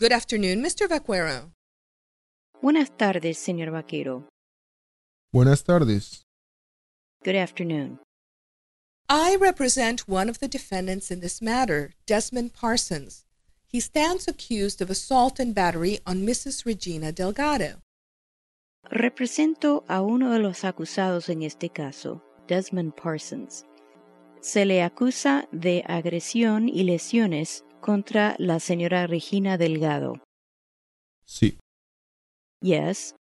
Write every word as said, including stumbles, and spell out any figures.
Good afternoon, Mister Vaquero. Buenas tardes, señor Vaquero. Buenas tardes. Good afternoon. I represent one of the defendants in this matter, Desmond Parsons. He stands accused of assault and battery on Missus Regina Delgado. Represento a uno de los acusados en este caso, Desmond Parsons. Se le acusa de agresión y lesiones contra la señora Regina Delgado. Sí. Yes.